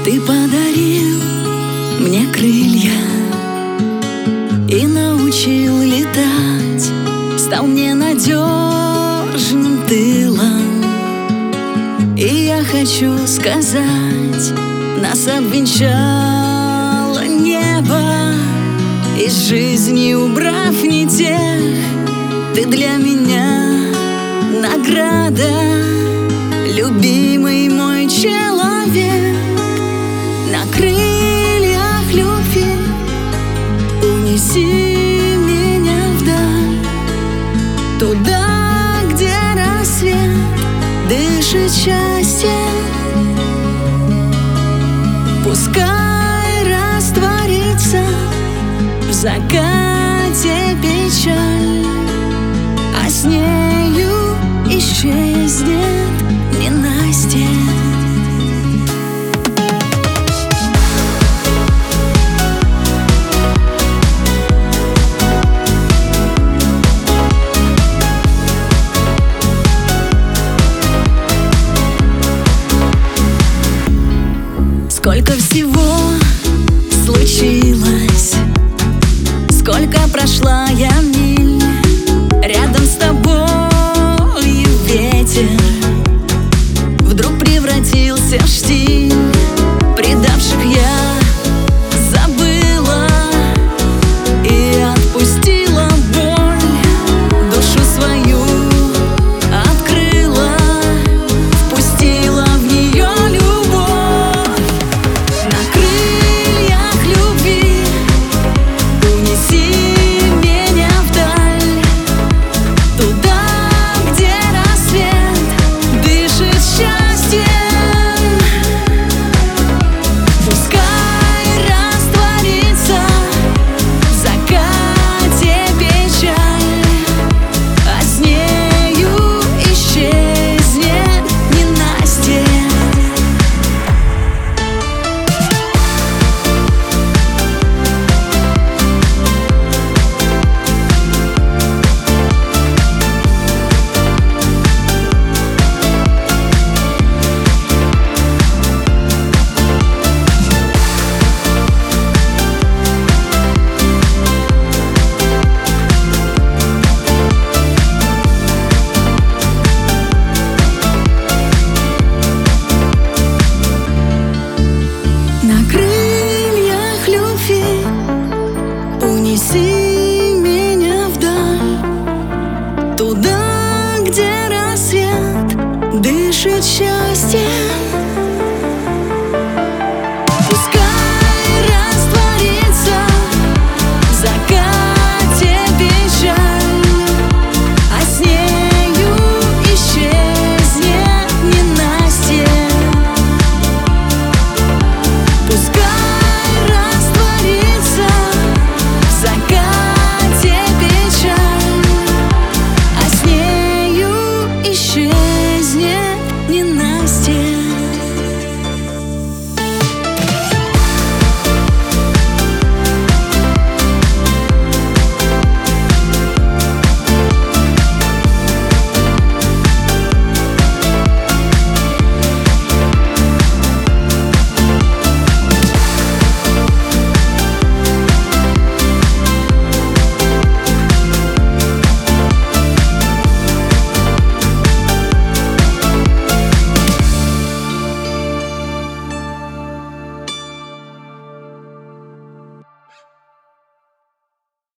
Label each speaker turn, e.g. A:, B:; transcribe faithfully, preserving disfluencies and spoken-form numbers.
A: Ты подарил мне крылья и научил летать, стал мне надежным тылом. И я хочу сказать, нас обвенчало небо, из жизни убрав не тех. Ты для меня награда, любимый мой человек. На крыльях любви унеси меня вдаль, туда, где рассвет дышит счастьем. Пускай растворится в закате печаль, а с нею исчезнет ненастье. Сколько всего случилось, сколько прошла я миль, рядом с тобой ветер вдруг превратился в штиль. Предавших я забыла и отпустила боль, душу свою открыла, впустила в нее любовь. На крыльях любви унеси меня вдаль, туда, где рассвет дышит счастьем. Пускай растворится в закате печаль, а с нею исчезнет ненастье. На крыльях любви унеси меня вдаль, туда, где рассвет дышит счастьем.